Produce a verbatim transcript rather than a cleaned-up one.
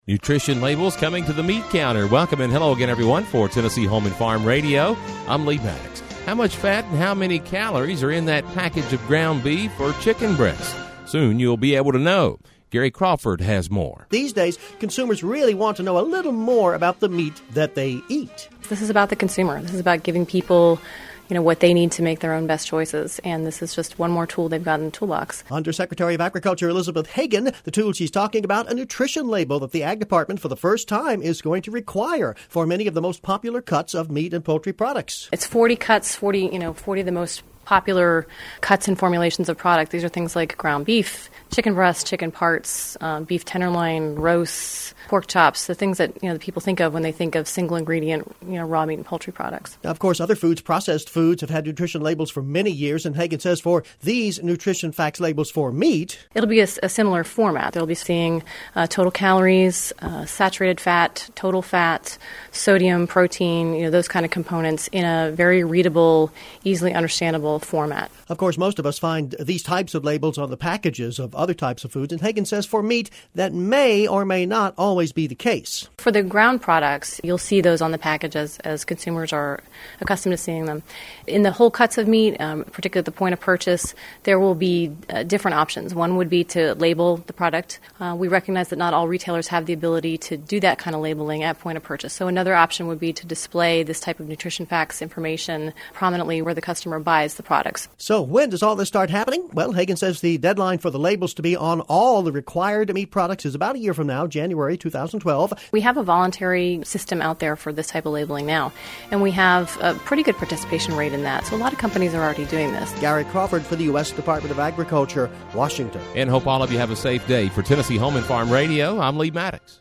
Nutrition labels coming to the meat counter. Welcome and hello again, everyone, for Tennessee Home and Farm Radio. I'm Lee Maddox. How much fat and how many calories are in that package of ground beef or chicken breast? Soon you'll be able to know. Gary Crawford has more. These days, consumers really want to know a little more about the meat that they eat. This is about the consumer. This is about giving people, you know, what they need to make their own best choices. And this is just one more tool they've got in the toolbox. Undersecretary of Agriculture Elizabeth Hagan, the tool she's talking about, a nutrition label that the Ag Department for the first time is going to require for many of the most popular cuts of meat and poultry products. It's forty cuts, forty, you know, forty of the most popular cuts and formulations of product. These are things like ground beef, chicken breast, chicken parts, uh, beef tenderloin, roasts, pork chops, the things that, you know, the people think of when they think of single ingredient, you know, raw meat and poultry products. Now, of course, other foods, processed foods, have had nutrition labels for many years, and Hagan says for these nutrition facts labels for meat, it'll be a, a similar format. They'll be seeing uh, total calories, uh, saturated fat, total fat, sodium, protein, you know, those kind of components in a very readable, easily understandable format. Of course, most of us find these types of labels on the packages of other types of foods, and Hagan says for meat that may or may not always be the case. For the ground products, you'll see those on the package as, as consumers are accustomed to seeing them. In the whole cuts of meat, um, particularly at the point of purchase, there will be uh, different options. One would be to label the product. Uh, we recognize that not all retailers have the ability to do that kind of labeling at point of purchase. So another option would be to display this type of nutrition facts information prominently where the customer buys the products. So when does all this start happening? Well, Hagan says the deadline for the labels to be on all the required meat products is about a year from now, January two thousand twelve. We have a voluntary system out there for this type of labeling now, and we have a pretty good participation rate in that. So a lot of companies are already doing this. Gary Crawford for the U S Department of Agriculture, Washington. And hope all of you have a safe day. For Tennessee Home and Farm Radio, I'm Lee Maddox.